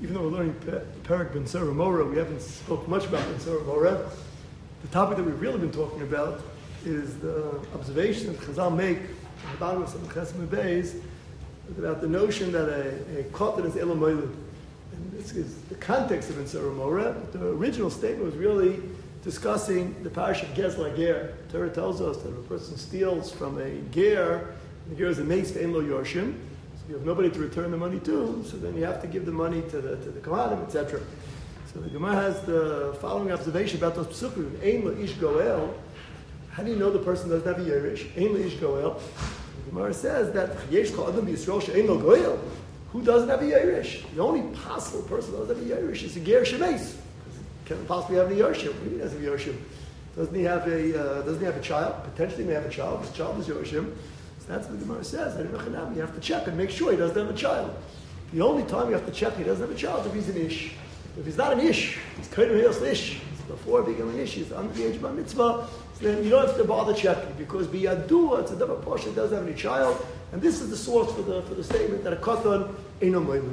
even though we're learning Perek Ben Sora Mora, we haven't spoken much about Ben Sora Mora. The topic that we've really been talking about is the observation that Chazal make in the bottom of some Chesed Beis about the notion that a kotan is Elam Moilud. And this is the context of Ben Sora Mora. The original statement was really discussing the parish of Gez Lager. Torah tells us that if a person steals from a ger, the ger is a mace for Lo Yorshim. You have nobody to return the money to, so then you have to give the money to the Kohanim, etc. So the Gemara has the following observation about those psukim. Ein lo ish goel. How do you know the person doesn't have a yerush? Ein lo ish goel. The Gemara says that yesh kol adam b'Yisrael she'ein lo goel. Who doesn't have a yerush? The only possible person who doesn't have a yerush is a ger shemeis. Can't possibly have a yerushim. He doesn't have a yerushim. Doesn't he have a child? Potentially may have a child. His child is yerushim. That's what the Gemara says. You have to check and make sure he doesn't have a child. The only time you have to check he doesn't have a child is if he's an ish. If he's not an ish, he's kind of ish. Before becoming an ish, he's under the age of a mitzvah. So then you don't have to bother checking because biyadua, it's a double portion, doesn't have any child, and this is the source for the statement that a kotan eino moilud.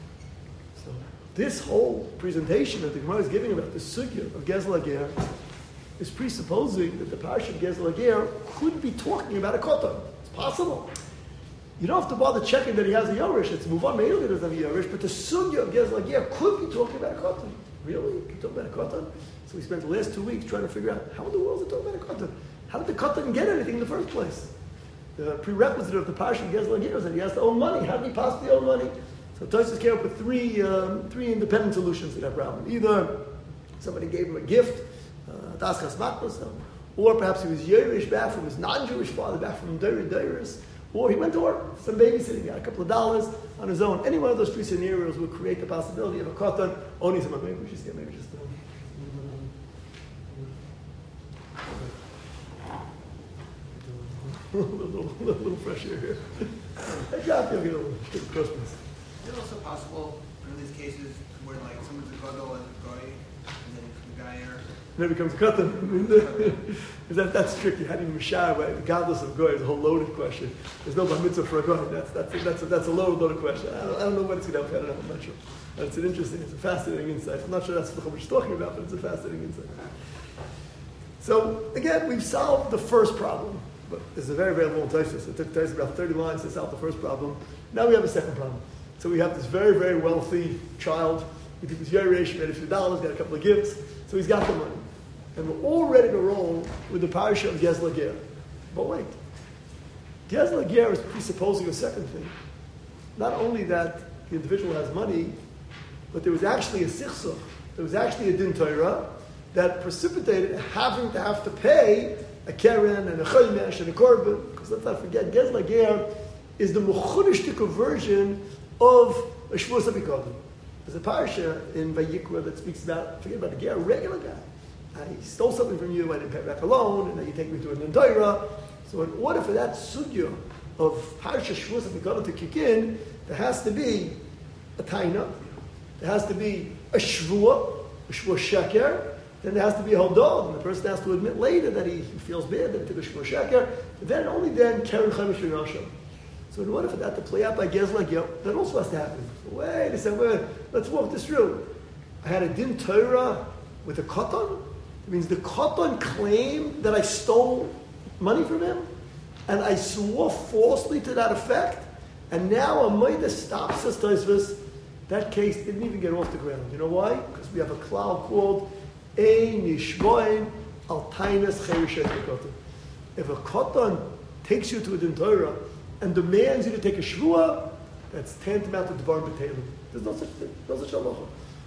So this whole presentation that the Gemara is giving about the sugya of Gez Lager is presupposing that the parish of Gez Lager could be talking about a kotan. Possible. You don't have to bother checking that he has a Yoresh. It's Muvan Me'il that doesn't have a Yoresh, but the Sugya of Gez Lager could be talking about a Kotan. Really? Can you talk about a Kotan? So we spent the last 2 weeks trying to figure out how in the world is it talking about a Kotan? How did the Kotan get anything in the first place? The prerequisite of the Parsha of Gez Lager is that he has to own money. How did he possibly own money? So Tosfos came up with three independent solutions to that problem. Either somebody gave him a gift, Taskas Maklos, or perhaps he was Yerush back from his non-Jewish father, back from Deiris, or he went to work, some babysitting, got a couple of dollars on his own. Any one of those three scenarios would create the possibility of a kotan. Only some, maybe we just a little fresh air here. Hey, John, you'll get a little Christmas. Is it also possible in these cases where like someone's a gadol and a goy, and then the guy here? And then becomes a kotan. That's tricky. How do you mashar, right? Regardless of goy, is a whole loaded question. There's no bar mitzvah for a goy. That's a loaded question. I don't know what it's going to help. I don't know. I'm not sure. But it's a fascinating insight. I'm not sure that's what we're talking about, but it's a fascinating insight. So again, we've solved the first problem. But there's a very, very long Tosfos. It took Tosfos about 30 lines to solve the first problem. Now we have a second problem. So we have this very, very wealthy child. We did this Yerush, made a few dollars, got a couple of gifts. So he's got the money. And we're all ready to roll with the parasha of Gez Lager. But wait. Gez Lager is presupposing a second thing. Not only that the individual has money, but there was actually a sichsach. There was actually a din Torah that precipitated having to have to pay a keren and a chaymesh and a korban. Because let's not forget, Gez Lager is the mechudishtika version of a shvus apikodim. There's a parasha in Vayikra that speaks about, forget about the ger, a regular guy. I stole something from you, I didn't pay back a loan, and now you take me to an Torah. So in order for that sugya of Parsha Shvus HaPikodim to kick in, there has to be a taina, there has to be a shvua sheker, then there has to be a hodah, and the person has to admit later that he feels bad that he took a shvua sheker, and then only then keren chaimish v'nasham. So in order for that to play out by Gez Lager, that also has to happen. So wait a second, let's walk this through. I had a din Torah with a koton. It means the koton claimed that I stole money from him, and I swore falsely to that effect, and now a moida stops us, Tosfos. That case didn't even get off the ground. You know why? Because we have a cloud called Ein Yishboin Al Tainas Cherishet Koton. If a koton takes you to a din Torah and demands you to take a shvua, that's tantamount to Dvar B'Telim. There's no such thing. No such halacha.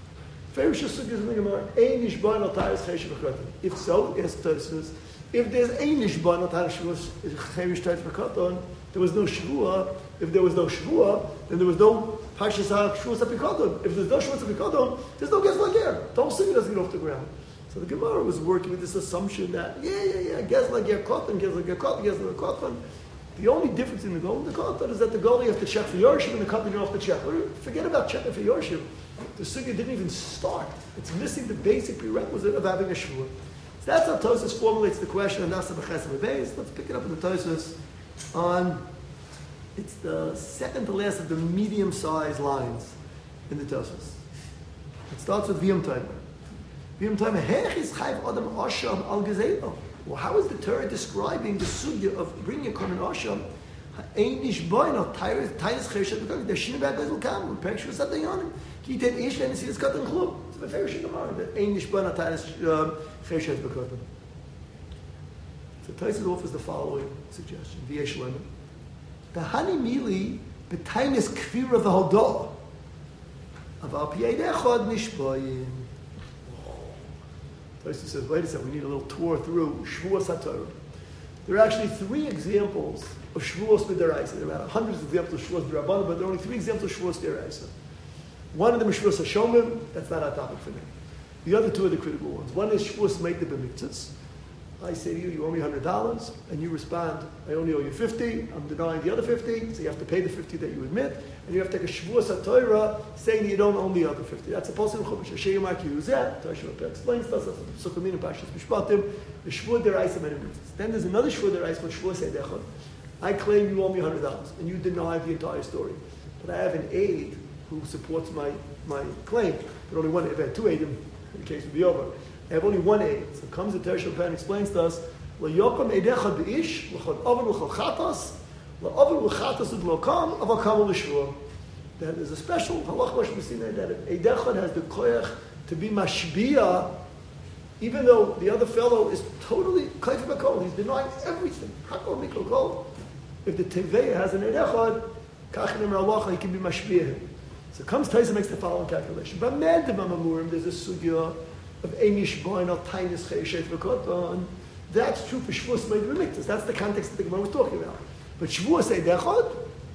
If so, yes, Tosfos. If there's ein nishban al tayis cheirish v'koton, there was no shvua. If there was no shvua, then there was no parshas shvus apikoton. If there's no shvus apikoton, there's no Gez Lager. The whole city doesn't get off the ground. So the Gemara was working with this assumption that Gez Lager koton, Gez Lager koton, Gez Lager koton. The only difference in the goal and the koton is that the goal you have to check for Yorshim and the koton you don't have to check. Forget about checking for Yorshim. The sugya didn't even start. It's missing the basic prerequisite of having a shvua. So that's how Tosfos formulates the question of Nasa B'Chesed Beis. Let's pick it up in the Tosfos on, it's the second to last of the medium-sized lines in the Tosfos. It starts with V'yam Time. V'yam Time, Hech is chayv adam asham al gezeilah. Well, how is the Torah describing the sugya of bringing a korban asham? Ein ish boy no tyrus chereshet because the shin bag will come. We pray sure something on him. He did ish and see this cut and klub. It's a very shit tomorrow. That ein ish boy no tyrus chereshet because. So Taisus offers the following suggestion: V'yesh lemon. The hani mili b'tainis kvira v'hodah of al piyei echad nishboyim. Taisus says, wait a second, we need a little tour through Shavuos HaTorah. There are actually 3 examples of Shavuos B'deraisa. There are hundreds of examples of Shavuos B'Rabbanan, but there are only 3 examples of Shavuos B'deraisa. One of them is Shavuos HaShomim. That's not our topic for now. The other 2 are the critical ones. One is Shavuos Meitei B'Mitzvos. I say to you, you owe me $100, and you respond, I only owe you 50, I'm denying the other 50, so you have to pay the 50 that you admit, and you have to take a Shavuos HaTorah saying that you don't own the other 50. That's a posel in Chumash. Hashem Yomar Ki Yuzeh, Torah Shabbat explains to us, that's the Psukim in Parshas Mishpatim, the Shavuot Deraisa Meitei B'Mitzvos. Then there's another Shavuot Deraisa called Shavuos Eidechad. I claim you owe me $100, and you deny the entire story. But I have an aide who supports my claim, but only one, if I had 2 aides, the case would be over. I have only one aid. So comes the Torah Shabbat and explains to us, L'yokom eidechad b'ish, l'chod oven l'chol chatas, l'oven l'chatas u'd'lokam, avakam l'shvua. That is a special halach Moshe Messina that eidechad has the koyach to be mashbiya, even though the other fellow is totally kaif b'kol, he's denying everything. Hakol mikol kol. If the teveya has an eidechad, kach nemer halacha, he can be mashbiya him. So comes Taisa makes the following calculation. But Medav Amurim, there's a sugya of Einish Boin al Tainis Cheshet V'Koton. That's true for Shavuos Meitei B'Mitzvos. That's the context that the Gemara was talking about. But Shavuos Eidechad,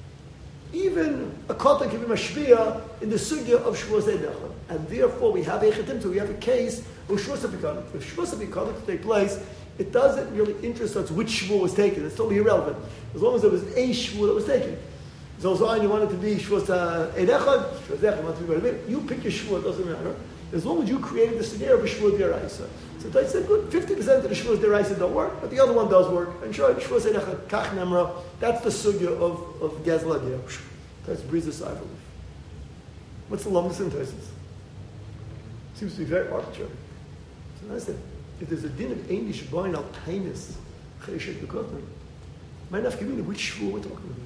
even a Koton can be mashbiya in the sugya of Shavuos Eidechad. And therefore we have Eichetim, so we have a case of Shavuos HaPikadon. If Shavuos HaPikadon to take place, it doesn't really interest us which Shavuot was taken. It's totally irrelevant. As long as there was a Shavuot that was taken. So you want it to be Shavuos Eidechad, Shavuos Eidechad, you want it to be B'Mitzvos. You pick your Shavuot, doesn't matter. As long as you created the scenario of a Shavuot Deraisa. So I said, good, 50% of the Shavuot Deraisa don't work, but the other one does work. And sure, Shavuot Eidechad, Kach Nemra, that's the sugya of Gezla Geh. That's breathes a sigh of relief. What's the longest in Taisus? Seems to be very arbitrary. So I said, if there's a din of Einish Boin al Tainis Cheshet V'Koton, might not give me which Shavuot we're talking about.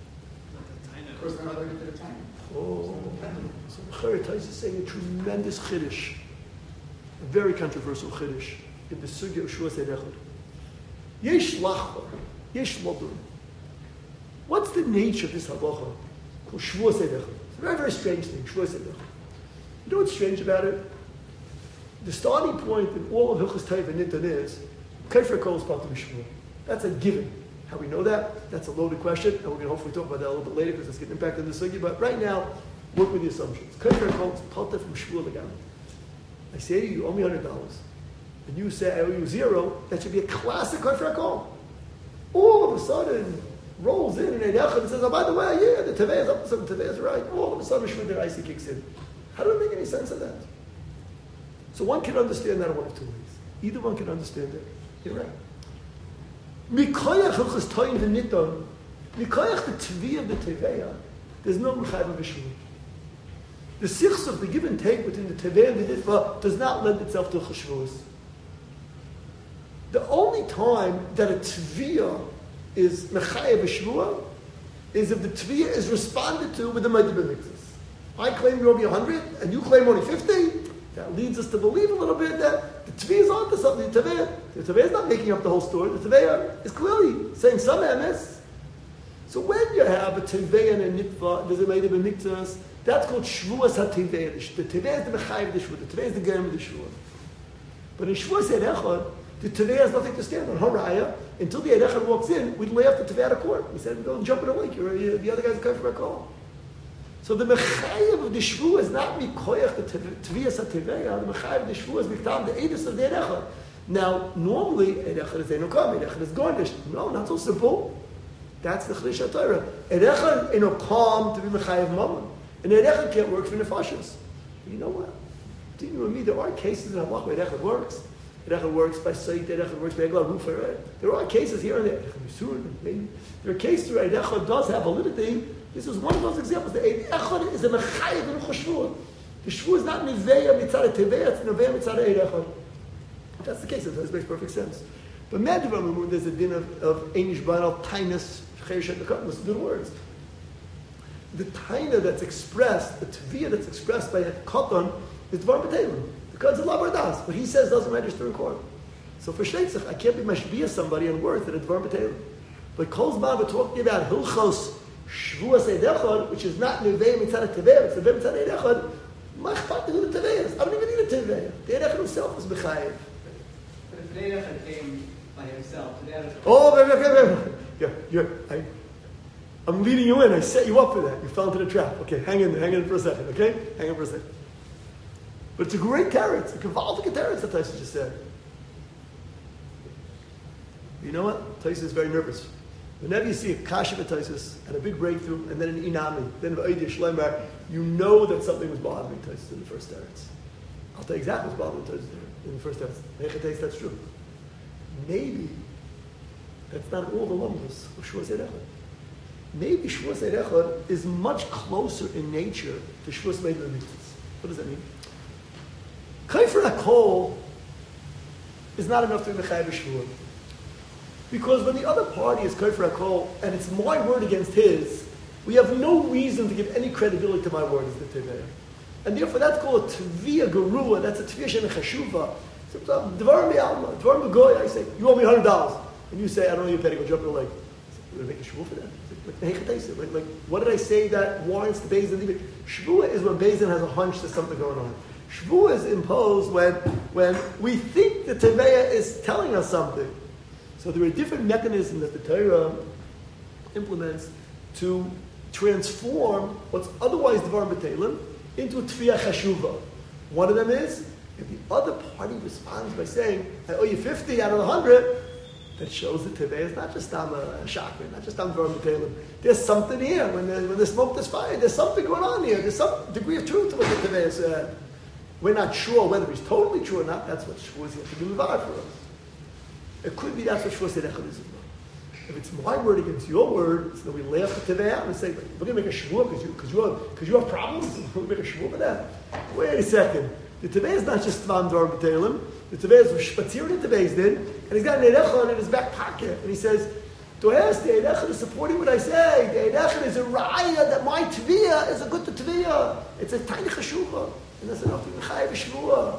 Of course, they're not looking at the time. Oh, so Charit is saying a tremendous chiddush, a very controversial chiddush in the sugya of Shavuos Eidechad. Yesh lachor, yesh lodur. What's the nature of this halacha called Shavuos Eidechad? It's a very, very strange thing, Shavuos Eidechad. You know what's strange about it? The starting point in all of Hilchos Teiv and Nittan is Kefir Kol is part of Shavuot. That's a given. How we know that? That's a loaded question, and we're going to hopefully talk about that a little bit later because it's getting impacted in the sugya. But right now, work with the assumptions. Kefir Kol is part from Shavuot Legalim. I say to you, you owe me $100, and you say I owe you 0. That should be a classic Kefir Kol. All of a sudden, rolls in and Eidechad and says, oh, by the way, yeah, the Tevei is up, the Tevei is right. All of a sudden, Shavuot Deraisa kicks in. How do we make any sense of that? So one can understand that in one of 2 ways. Either one can understand it. You're right. Mikoyach Hilchos Toyin v'Niton, Mikoyach the Tvi of the Teveya, there's no Mechayiv of Shavuot. The sichs of the give and take between the Teveya and the Nitva does not lend itself to Shavuos. The only time that a Tviya is Mechayiv of Shavuot is if the Tviya is responded to with the Meitei B'Mitzvos. I claim you owe me 100 and you claim only 50. That leads us to believe a little bit that the Tveya is onto something. The Tveya is not making up the whole story. The Tveya is clearly saying some MS. So when you have a Tveya and a Nitva, there's a Meitei B'Mitzvos, that's called Shavuos HaTeveya. The Tveya is the Mechayiv of the Shavuot. The Tveya is the Gerem of the Shavuot. But in Shavuos Eidechad, the Tveya has nothing to stand on. Haraya, until the Eidechad walks in, we'd lay off the Tveya out of court. We said, go jump in a lake. The other guy's coming for a call. So the Mechayiv of the Shavuot is not Mikoyach the Tviyas HaTeveya. The Mechayiv of the Shavuot is Miktam, the Eidus of the Eidechad. Now, normally, Eidechad is Einokam, Eidechad is Gornish. No, not so simple. That's the Chiddush HaTorah. Eidechad Einokam to be Mechayiv Mammon. And Eidechad can't work for Nefashos. You know what? Between you and me, there are cases in Halach where Eidechad works. Eidechad works by Seit, Eidechad works by Eglah Rufa, right? There are cases here and there. There are cases where Eidechad does have validity. This is one of those examples. The Eidechad is a Mechayiv in Shavuot. The shvu is not Neveya mitzad teveya, it's Neveya mitzad Eirechad. If that's the case, it makes perfect sense. But Medvar, there's a din of Einish Banal, Tainus, Chereshet Nekat, listen to the words. The Taina that's expressed, the Tviyah that's expressed by a Katan, is Dvar B'Teilim. Because it's Labar Das. What he says doesn't register in court. So for Sheitzach, I can't be mashbiya somebody on words that it's Dvar B'Teilim. But Kol's Man, we're talking about Hilchos Shvuas Eidechad, which is not Nevei Mitzad Tevei, it's Nevei Mitzad Eidechad. Machpat to the Teveias. I don't even need a Tevei. The Eidechad himself is Mechayev. But if Eidechad came by himself, the Eidechad... Oh, I'm leading you in. I set you up for that. You fell into the trap. Okay, hang in for a second. Okay, hang in for a second. But it's a great carrot. It's a Kavaldik carrot that Tyson just said. You know what? Tyson is very nervous. Whenever you see a kasha b'Taisus and a big breakthrough, and then an inami, then an Oidiyah Shleimar, you know that something was bothering Taisus in the first teretz. I'll tell you exactly what's bothering Taisus in the first teretz. Mechateis, that's true. Maybe that's not all the lumos of Shvuas Eirechad. Maybe Shvuas Eirechad is much closer in nature to Shvuas Meidler Mitzvahs. What does that mean? Kaifer HaKol is not enough to be Mechayev Shvuah. Because when the other party is Kaifer HaKol, and it's my word against his, we have no reason to give any credibility to my word as the Tevei. And therefore that's called a Tviyah Gerua, that's a Tviyah Shem Chashuva. Dvar Me'alma, Dvar Me'goy, I say, you owe me $100. And you say, I don't know your penny, go jump in the lake. We're going to make a shvuah for that. Like, what did I say that warrants the Beis Din? Shvuah is when Beis Din has a hunch there's something going on. Shvuah is imposed when we think the Teveya is telling us something. So there are different mechanisms that the Torah implements to transform what's otherwise Dvar B'Teilim into a Tviyah Chashuva. One of them is, if the other party responds by saying, I owe you 50 out of the 100, that shows that Tevei is not just on a shakman, not just on Dvar B'Teilim. There's something here. When there's smoke, there's fire. There's something going on here. There's some degree of truth to what the Tevei said. We're not sure whether he's totally true or not. That's what Shavuos have to do with for us. It could be that's what Shavuos Eirechad is about. If it's my word against your word, so then we laugh the Tevei out and say, we're going to make a Shavuot because you have problems. We'll make a Shavuot for that. Wait a second. The Tevei is not just Tvan Dvar B'Teilim. The Tevei is Shpatzir the Tevei's din, and he's got an Eidechad in his back pocket. And he says, the Eidechad is supporting what I say. The Eidechad is a raya that my Tviyah is a good Tviyah. It's a tiny Chashuva. And that's enough to be Chayav Shvuah.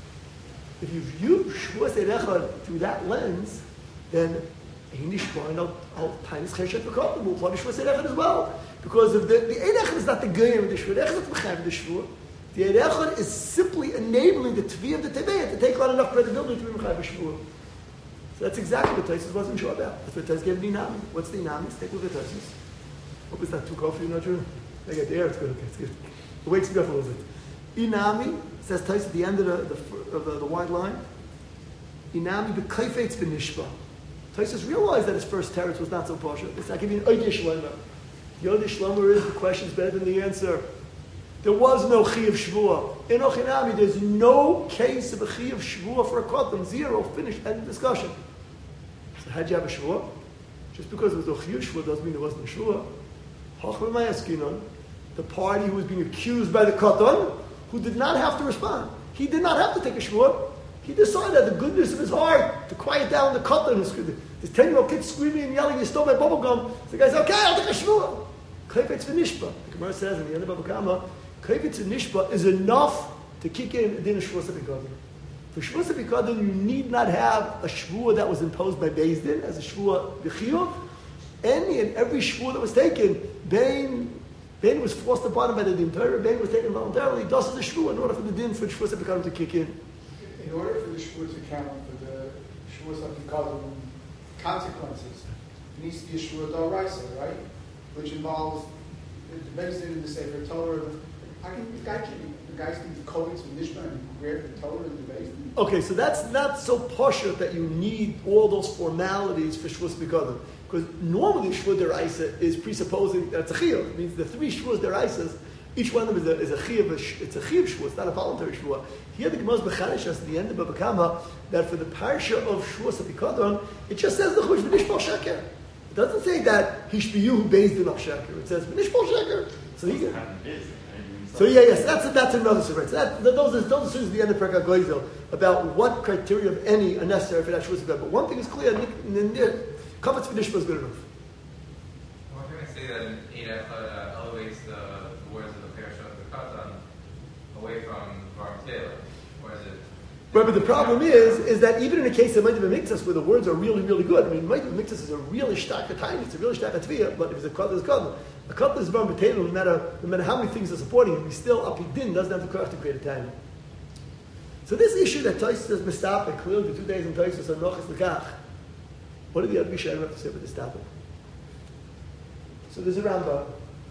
If you view Shvuas Eidechad through that lens, then Einish Bain al Tainis Cheshet V'Kotim will punish Shvuas Eidechad as well. Because if the Eidechad is not the Goyim of the Shvuah, the Eidechad is not Chayav the Shvuah. The Eidechad is simply enabling the Tviyah of the Tevei to take on enough credibility to be Chayav Shvuah. So that's exactly what Taisus wasn't sure about. That's what Taisus gave the Inami. What's the Inami? Stick with the Taisus. Hope it's not too cold for you, not true? I get the air, it's good, okay, it's good. It wakes me up a little bit. Inami, says Taisus at the end of the wide line, Inami b'kaifetz b'nishba. Taisus realized that his first teretz was not so partial. It's not giving an Oidiyah Shleimar. The Oidiyah Shleimar is the question's better than the answer. There was no Chi of Shvuah. In Ochinami, there's no case of a Chi of Shvuah for a Kotam. Zero. Finished. End of discussion. So how'd you have a Shvuah? Just because there was no Chi of Shvuah doesn't mean there wasn't a Shvuah. Hachma Mayaskinon, the party who was being accused by the Kotam, who did not have to respond. He did not have to take a Shvuah. He decided out of the goodness of his heart to quiet down the Kotam. This 10-year-old kid screaming and yelling, you stole my bubblegum. So the guy said, okay, I'll take a Shvuah. Kayfetz v'nishba. The Gemara says in the end of Bava Kama, Kayfetz v'nishba is enough to kick in a din of Shvuas HaBikadon. For Shvuas HaBikadon, you need not have a Shvuah that was imposed by Beis Din as a Shvuah b'chiyuv. Any and every Shvuah that was taken, Bain was forced upon him by the Din Torah, Bain was taken voluntarily, thus is a Shvuah in order for the din for Shvuas HaBikadon to kick in. In order for the Shvuah to count for the Shvuas HaBikadon consequences, it needs to be a Shvuah D'Oraisa, right? Which involves the Beis Din in the Sefer Torah. How can the guys can be kovetz with Nishma and grab the Torah and the Beis Din? Okay, so that's not so poshut that you need all those formalities for Shvuas B'Kadon. Because normally Shvuah D'Oraisa is presupposing that it's a chiyuv. It means the three Shvuas D'Oraisas, each one of them is a chiyuv. It's a chiyuv Shvuah. It's not a voluntary Shvuah. Here the Gemara is b'chadish us at the end of Bava Kama that for the parsha of Shvuas B'Kadon, it just says the chush v'nishbal sheker. It doesn't say that Hishbiyu Beis Din al Sheker. It says Nishbal Sheker. So he So yes, that's another story. So those are the end of Perek HaGoizel about what criteria, of any, are necessary for that Shavuos HaGoizel. But one thing is clear: Kavetz V'Nishma is good enough. I'm going to say that in Eid Echad elevates the words of the Parashah of the Katan away from Dvarim Tehillim, or is it? Right, but the problem is that even in a case of Ma'adim Miktas where the words are really, really good, I mean, Ma'adim Miktas is a really stark time, it's a really stark tviyah, but if it's a Katan, it's Katan. A Katan is Dvarim B'Teilu, no matter how many things are supporting it, we still, Apidin doesn't have the courage to create a time. So this issue that Tosfos is mistapik, clearly the 2 days in Tosfos are Nochas L'kach. What do the other Rishonim have to say about this topic? So there's a Rambam.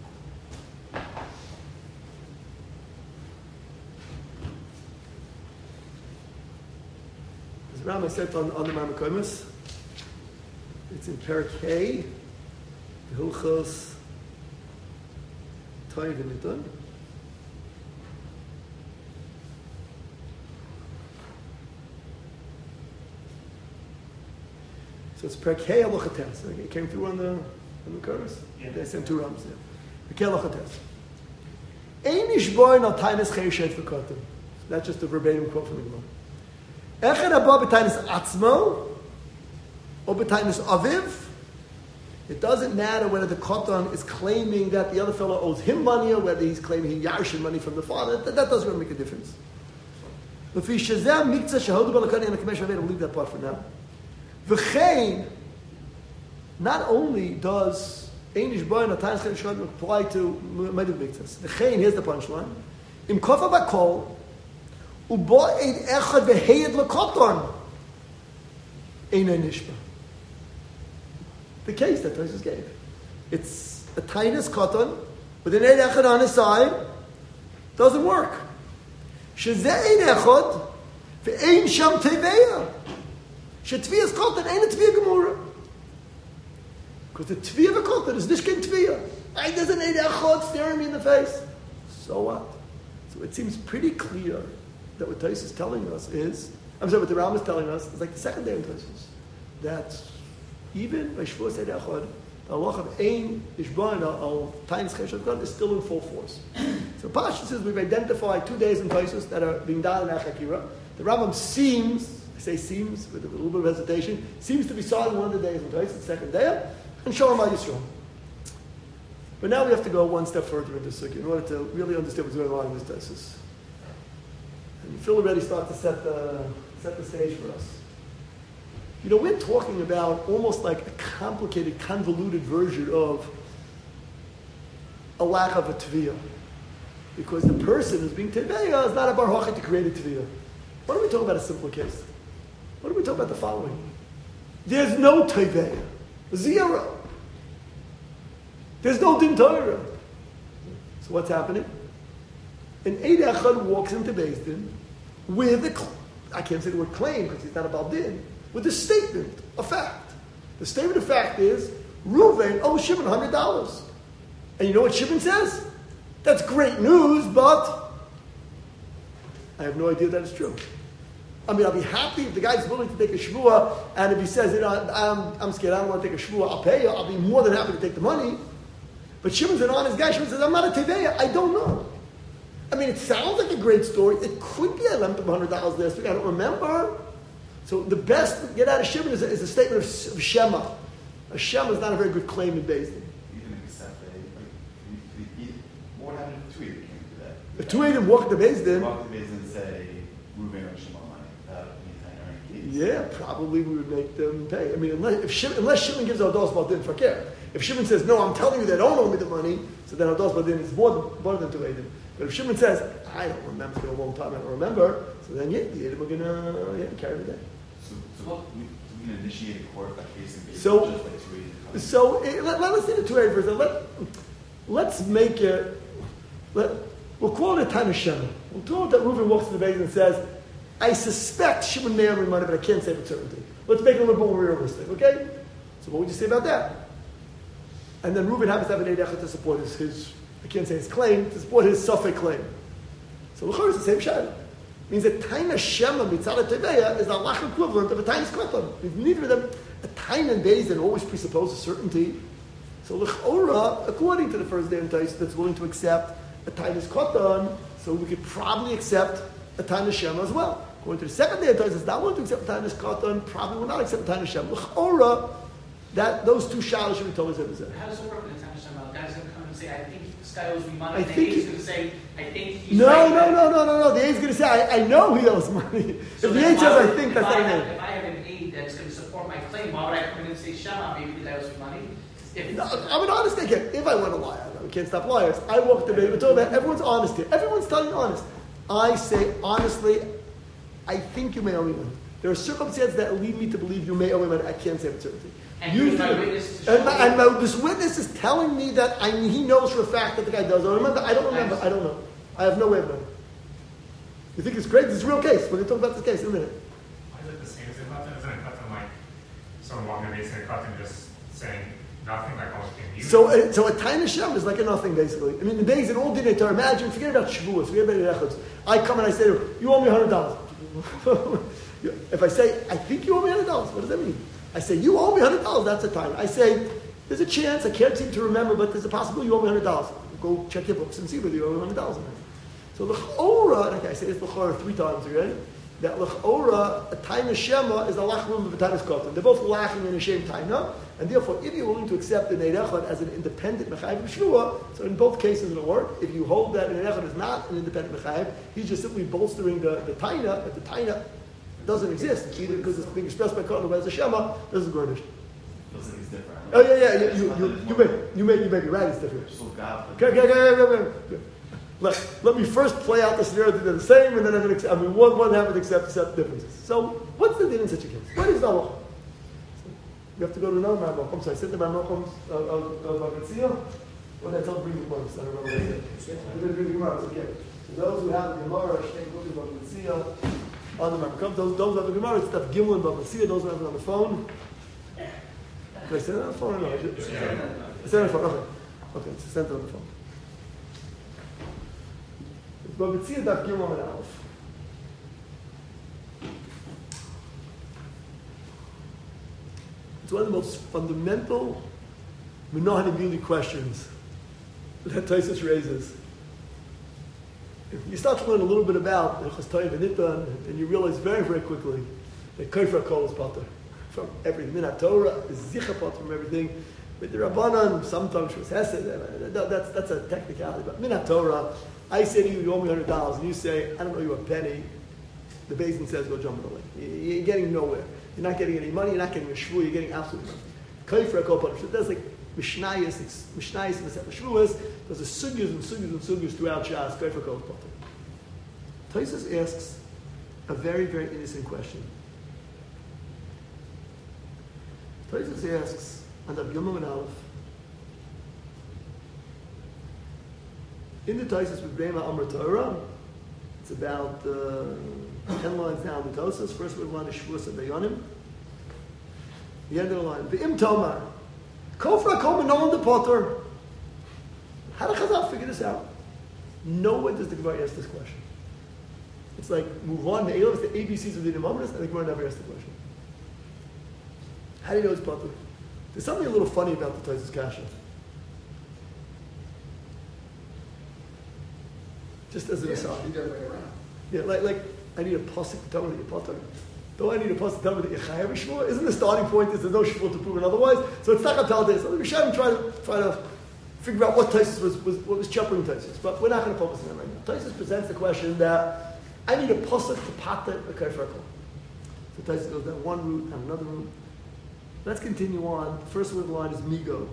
There's a Rambam set on the Marmakomis. It's in Perek Hey, Hilchos Toiv V'Nidon. So it's Perek Hey Halacha Tes. It came through on the chorus. Yeah. They sent 2 Rambams there. Perek Hey Halacha Tes. Ein Ishboin al Tainis Chesed V'Kotim. That's just a verbatim quote from the Gemara. Echad Abba B'Tainis Atzmo or B'Tainis Aviv. It doesn't matter whether the Kotan is claiming that the other fellow owes him money or whether he's claiming he yarshin money from the father. That doesn't really make a difference. We'll leave that part for now. V'chein, not only does Einish Boy and Atayis Chayim apply to Ma'adim Miktas. V'chein, here's the punchline. Im kofa bakol, ubo eid echad v'heyed l'koton, Einay Nishma. The case that Tosfos gave. It's a tiniest cotton with an eid echad on his side. Doesn't work. Shezeh eid echad v'ein sham teveya. Shetviyas cotton ain't a tviya gemura. Because the tviya of a cotton is nishkin tviya. There's an eid echad staring me in the face. So what? So it seems pretty clear that what Tosfos is telling us is, what the Rambam is telling us is like the second day in Tosfos. That even by Shavuos Eid Echad, the halach of Ein Ishbain al Tainis Chesed V'Kotim is still in full force. So Pasha says we've identified 2 days in Tosfos that are being done in Achakira. The Rambam seems, I say seems with a little bit of hesitation, seems to be citing one of the days in Tosfos, the second day, and Shalom Al Yisrael. But now we have to go one step further into Sukkah in order to really understand what's going on in this Tosfos. And Phil already started to set the stage for us. You know, we're talking about almost like a complicated, convoluted version of a lack of a tviyah. Because the person who's being teveya is not a bar hachai to create a tviyah. What are we talking about a simple case? What are we talking about the following? There's no teveya. 0. There's no din Torah. So what's happening? An Eid Echad walks into Beis Din with I can't say the word claim because he's not about din, with a statement, a fact. The statement of fact is, Reuven owes Shimon $100. And you know what Shimon says? That's great news, but I have no idea that it's true. I mean, I'll be happy if the guy's willing to take a shvuah, and if he says, you know, I'm scared, I don't want to take a shvuah, I'll pay you, I'll be more than happy to take the money. But Shimon's an honest guy. Shimon says, I'm not a teveya, I don't know. I mean, it sounds like a great story. It could be I lent him $100 last week, I don't remember. So the best to get out of Shimon is a statement of Shema. A Shema is not a very good claim in Beis Din. Even accept what happened if Tweed came to that? If Tweed walked to Beis Din, Walk to Beis Din and say, Reuven owes Shimon money without any time. yeah, probably we would make them pay. I mean, unless Shimon gives Odos Badin for care. If Shimon says, no, I'm telling you they don't owe me the money, so then Odos Badin is more than to Eidim. But if Shimon says, I don't remember, it's been a long time, I don't remember, so then the Eidim are going to carry the day. So we can initiate a court by case in Beis Din So- just by Tweed. So let us see the two verse. Let's make it. We'll call it a time of Shema. We'll call it that Reuven walks to the base and says, "I suspect Shimon may have money, but I can't say with certainty." Let's make it a little bit more realistic, okay? So what would you say about that? And then Reuven happens to have an Eid Echad to support his I can't say his claim, to support his Safek claim. So l'chor is the same shayla. Means that Taina Shema Mitzad Teveya is the halach equivalent of a Tainus Koton. Neither of them, a Tain and Beis Din always presupposes certainty. So l'chora, according to the first day in Tais, that's willing to accept a Tainus Kotan, so we could probably accept a Tainus Shema as well. According to the second day of Tainus, not willing to accept a Tainus Kotan, probably will not accept a Tainus Shema. L'chora, that those two shalos should be told as ever. How does it work with the Tanna Shema? The guy's going to come and say, I think this guy owes me money. I And think he's he- going to say, I think he's No. right. The aid's going to say, I know he owes money. So If the then aid says, why I would- think, if that's I not an have- aid. If I have an aid that's going to support my claim, why would I come in and say, Shema, maybe the guy owes me money? If No, I'm an honest guy. If I want to lie, we can't stop liars. I walk the baby. We're talking about everyone's honest here. Everyone's telling you honest. I say honestly, I think you may owe me money. There are circumstances that lead me to believe you may owe me money. I can't say with certainty. And here's my witness to show This witness is telling me that he knows for a fact that the guy does. I don't remember. I don't know. I have no way of knowing. You think it's great? This is a real case. We're going to talk about this case in a minute. Why is it the same as a cotton? Isn't a cotton like someone walking the base in a cotton just saying nothing, like almost being mute? So a Tainus Shem is like a nothing, basically. I mean, the days it all didn't to imagine. Forget about Shavuos. Forget about Yerechods. I come and I say, to you, you owe me $100. If I say, I think you owe me $100, what does that mean? I say, you owe me $100. That's a time. I say, there's a chance. I can't seem to remember, but there's a possibility you owe me $100. Go check your books and see whether you owe me $100. So l'chora, okay, I say this l'chora 3 times already. That l'chora, a Tainus Shema is a lachrum of a Tainus Kotan. They're both lachim in the same taina, and therefore, if you're willing to accept the Neirechad as an independent mechayiv b'shvua, so in both cases it'll work. If you hold that Neirechad is not an independent mechayiv, he's just simply bolstering the taina. If the taina doesn't exist, either because it's being expressed by Kotan or by the Shema, doesn't go in. Feels like it's different. Oh yeah. You may be right. It's different. So God. Okay. Let me first play out the scenario that they're the same, and then I'm going to. One happens to accept differences. So, what's the din in such a case? What is Nalach? You have to go to another Marmochum. So I said the Marmochum of Bavatzia. What did I tell bring the Gemara? I don't remember what I said. I didn't bring the Gemara. So again, so those who have the Gemara, Shnei Gudim Bavatzia, on the Marmochum. Those who have the Gemara, it's stuff Gimel and Bavatzia. Those who have it on the phone. Did I say that on the phone or no? I said it on the phone. Okay, it's sent on the phone. Bavatzia Daf Gimel and Aleph. It's one of the most fundamental Menachem questions that Taisus raises. If you start to learn a little bit about Ilchos Toiv and Nitan, and you realize very, very quickly that Kofer Kol is Pater from everything. Minat Torah is Zicha Pater from everything. With the Rabbanan, sometimes Shus Hesed, that's a technicality. But Minat Torah, I say to you, you owe me $100, and you say, I don't owe you a penny. The Beis says, go jump in the lake. You're getting nowhere. You're not getting any money. You're not getting a shvu. You're getting absolutely nothing. Kofer Kol Pater. So that's like Mishnayos in the set of Shvuas. There's a sugyas and sugyas throughout Shas. Kofer Kol Pater. Taisus asks a very, very innocent question. Taisus asks, and Ab Yomam and Aleph, in the Taisus with Bema Amr Torah, it's about 10 lines down the Taisus. First word line is Shavuos Abayonim. The end of the line, V'im Tomar, Kofra Kol Menon the Potter. How did Chazal figure this out? Nowhere does the Gemara ask this question. It's like, move on, the ABCs of the Imamris, and the Gemara never asked the question. How do you know it's Potter? There's something a little funny about the Taisus Kasha. Just as an aside. The other way around. Yeah, like I need a pasuk to tell me that you're Potter. Don't I need a pasuk to tell me that you're Chayav Shvuah? Isn't the starting point is there's no Shvuah to prove it otherwise? So it's not going to tell this. So we should try to figure out what Taisus was chopping Taisus. But we're not going to focus on that right now. Taisus presents the question that I need a pasuk to pater a Kofer Kol. So Taisus goes down one route and another route. Let's continue on. The first word of the line is Migo.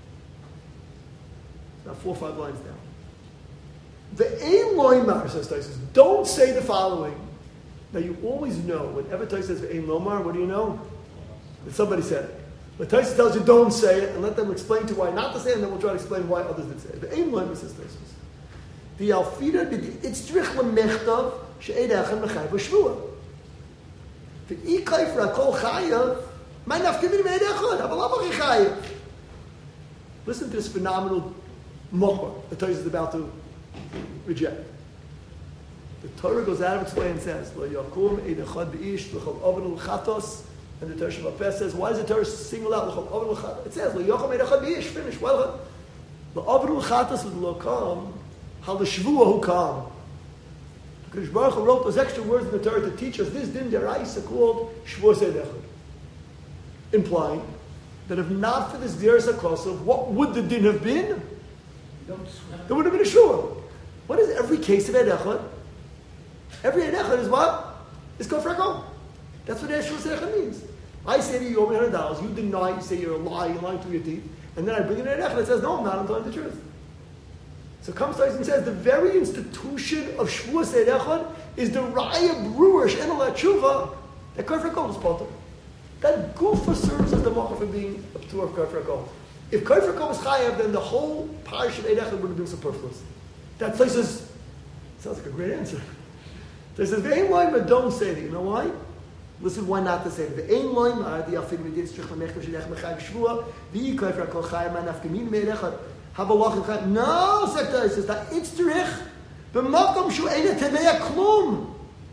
About 4 or 5 lines down. The Ein Loimar, says Taisus, don't say the following. Now you always know, whenever Taisus says Ein Lomar, what do you know? That somebody said it. But Taisus tells you don't say it, and let them explain to you why not to say it, and then we'll try to explain why others did say it. The Ein Loimar, says Taisus. The Alfida did Itzrich Lemechtav She'edachem Mechayiv V'Shvuah. The Ikay for Akol Chayav my nafkamim me'edechad, aval chayiv. Listen to this phenomenal mochor the Torah is about to reject. The Torah goes out of its way and says, "Lo yakum edechad beish l'chol oven l'chatos," and the Torah Shabbat says, "Why does the Torah single out l'chol oven l'chatos?" It says, "Lo yakum edechad beish." Finish. Well, the oven l'chatos with l'okam Halashvua hu kam. Because Baruch Hu wrote those extra words in the Torah to teach us this din deraisa called Shavuos Echad, implying that if not for this Gzeras HaKosov, what would the din have been? There would have been a Shua. What is every case of Eid Echad? Every Eid Echad is what? Is Kofar HaKol. That's what Shavuos Echad means. I say to you, you owe me $100, you deny, you say you're a lie, you're lying through your teeth, and then I bring in an Echad that says, no, I'm not, I'm telling the truth. So comes Tyson and says, the very institution of Shavuos Eid Echad is the Raya Brewer, She'enel HaTshuva, that Kofar HaKol is part of. That Gufa serves as the marker for being a P'tur of Kofar HaKol. If Kofar HaKol was Chayav, then the whole parish of Eid Echad would have been superfluous. That place is, sounds like a great answer. There says, Ve'ein loima, don't say it. You know why? Listen, why not to say it? Ve'ein loima, the Alfid Medid, Strich Lamech, Meshidech, Mechayiv Shvua, V'i Kofar HaKol Chayav, Man Afkamin, Me'eid Echad, Habalach Chayav. No, Sekta, it says, that it's Tzurich, B'makom Shu Eina Tevea Klum,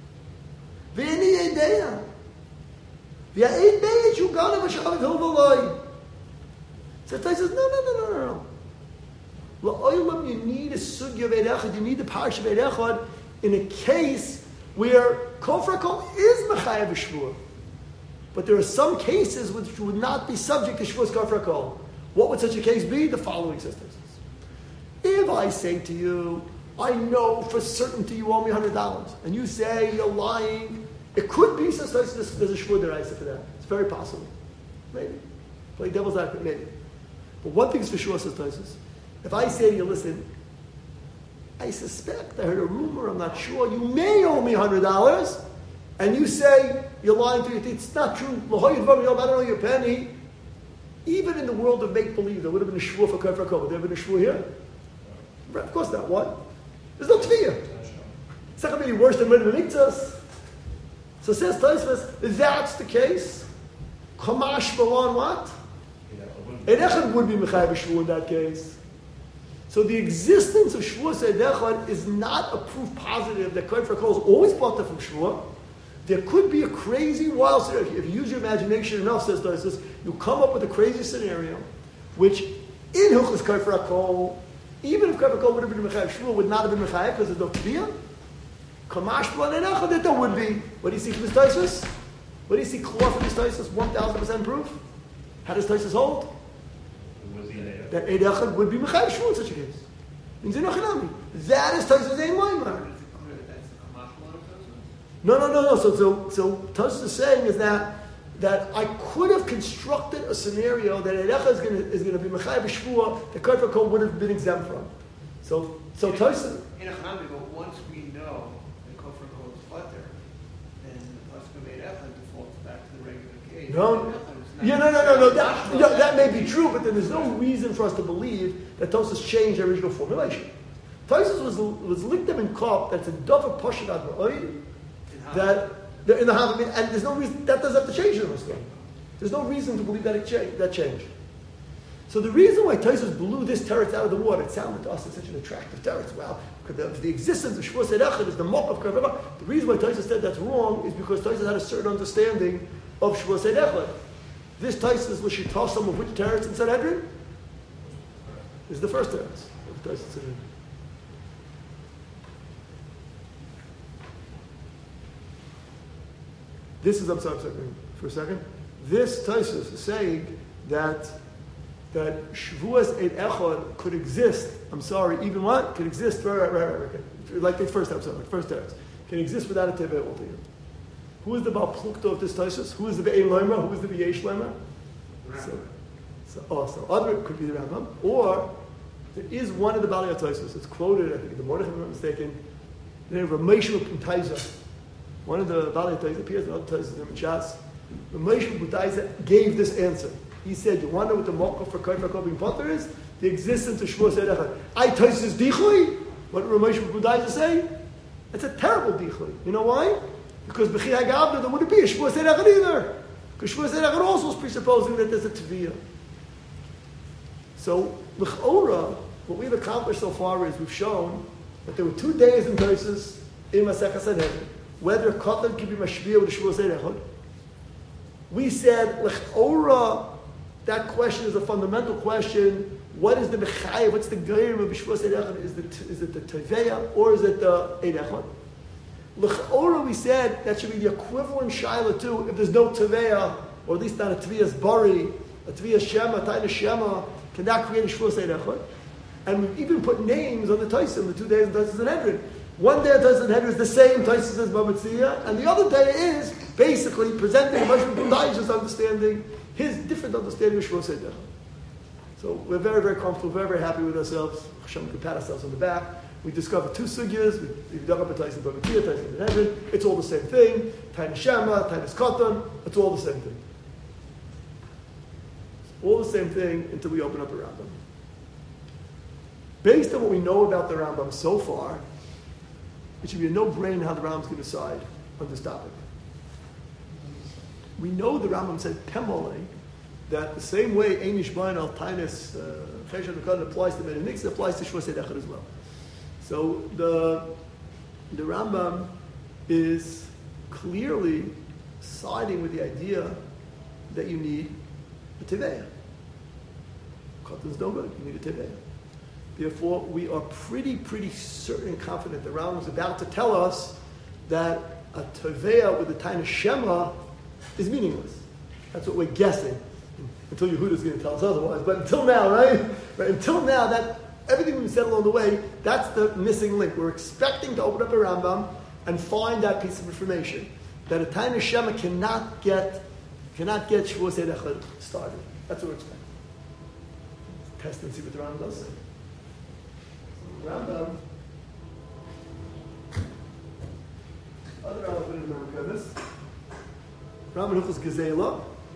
Ve'eni Eideya. V'ya'eid Beit Shu Gana V'shachav Hilvaloi. So Tzai says, no. La'olam, you need a sugya of Eid Echad, you need the parish of Eid Echad in a case where Kofar HaKol is Mechayev Shvua. But there are some cases which would not be subject to Shvuas Kofar HaKol. What would such a case be? The following sisters. If I say to you, I know for certainty you owe me $100, and you say you're lying, it could be, so there's a Shvua deraisa for that. It's very possible. Maybe. Play devil's advocate, maybe. But one thing is for sure, says Tosis. If I say to you, listen, I suspect, I heard a rumor, I'm not sure, you may owe me $100, and you say, you're lying to your teeth, it's not true, I don't know your penny. Even in the world of make-believe, there would have been a shvuah for Kofar HaKol. Would there have been a shvuah here? Of course not. What? There's no tviyah. It's not going to be worse than Red Meniktas. So says Tosfos, that's the case. Chamash Balon what? Eid Echad would be Mechayev Shvuah in that case. So the existence of Shavuos Eid Echad is not a proof positive that Kofar HaKol is always brought from Shvuah. There could be a crazy, wild scenario. If you use your imagination enough, says Tosfos, you come up with a crazy scenario, which in Hilchos Kofar HaKol, even if Kofar HaKol would have been Mechayev Shvuah, would not have been Mechayev because there's no Tviyah. Kamash B'lan Eid Echad, that there would be. What do you see from this Tosfos? What do you see clear from this Tosfos? 1,000% proof. How does Tosfos hold? That Eid Echad would be Mechayev Shvuah in such a case. Means in Ochinami. That is Tosfos Ein Loimar. No. So Tosfos is saying is that I could have constructed a scenario that Eid Echad is going to be Mechayev Shvuah, the Kofar HaKol would have been exempt from. So Tosfos. In Ochinami, but once we know that Kofar HaKol is Flutter, then the Pasuk of Eid Echad defaults back to the regular case. No. That may be true, but then there's no reason for us to believe that Tosfos changed the original formulation. Tosfos was Likdam in Kop, that's a Dova Poshet Ad Ma'oid, that in the Havamim, and there's no reason, that doesn't have to change in the Muslim. There's no reason to believe that changed. So the reason why Tosfos blew this teretz out of the water, it sounded to us as such an attractive teretz. Well, because the existence of Shavuos Eid Echad is the mock of Kofar HaKol. The reason why Tosfos said that's wrong is because Tosfos had a certain understanding of Shavuos Eid Echad. This Tosfos was Shitosam of which teretz in Sanhedrin? This is the first teretz of Tosfos in Sanhedrin. I'm sorry for a second. This Tosfos is saying that Shavuos Eid Echad could exist. Even what? Could exist, right. Like the first teretz. Can exist without a Teveh altogether. Who is the Baal Plukto of this Tosfos? Who is the Be'ein Loimar? Who is the Be'yesh Loimar? So either it could be the Rambam, or there is one of the Balei Tosfos. It's quoted, I think, in the Mordechai, if I'm not mistaken, the name of Rameshu Putaiza. One of the Balei Tosfos appears in other Tosfos in Shas. Rameshu Putaiza gave this answer. He said, you wonder what the Mokah for Kofar HaKol being Potter is? The existence of Shavuos Eid Echad. I Tosfos Dichui? What Rameshu Putaiza say? That's a terrible Dichui. You know why? Because B'chi HaGavna, there wouldn't be a Shavuos Eid Echad either. Because Shavuos Eid Echad also is presupposing that there's a Tviyah. So, L'ch'ora, what we've accomplished so far is we've shown that there were 2 days in Tosfos in Masechah Sanhedrin, whether Katan could be Mashbiah with the Shavuos Eid Echad. We said, L'ch'ora, that question is a fundamental question, what is the mechayev? What's the gerim of Shvuas Eid Echad? Is it the teveya or is it the Eid Echad? L'chora, we said that should be the equivalent shaila too. If there's no teveya, or at least not a tviyas bari, a tviyas shema, taina shema, can that create a Shvuas Eid Echad? And we've even put names on the Taisim, the 2 days of Taisim Sanhedrin. One day of Taisim Sanhedrin is the same Taisim as Bava Tzia, and the other day is basically presenting Moshe Budai's understanding, his different understanding of Shvuas Eid Echad. So we're very, very comfortable, very, very happy with ourselves. Hashem can pat ourselves on the back. We discovered 2 sugyas. We've dug up a Taisim Bava Tzia, Taisim Sanhedrin. It's all the same thing. Taina Shema, Taina Katan, it's all the same thing. It's all the same thing until we open up a Rambam. Based on what we know about the Rambam so far, it should be a no-brainer how the Rambam's going to decide on this topic. We know the Rambam said Pemole, that the same way Einish Bain al Tainis Chesed Mekad applies to Menonix, it applies to Shvuas Eid Echad as well. So the Rambam is clearly siding with the idea that you need a Teveya. Katan's no good, you need a Teveya. Therefore, we are pretty certain and confident the Rambam is about to tell us that a Teveya with a Taina Shema is meaningless. That's what we're guessing. Until Yehuda's going to tell us otherwise. But until now, right? Until now, that everything we've said along the way, that's the missing link. We're expecting to open up a Rambam and find that piece of information. That a Taina Shema cannot get Shvuas Eid Echad started. That's what we're expecting. Let's test and see what the Rambam does say. Rambam. Other Rambam put in the Merkavos. Rambam Hilchos Gezela.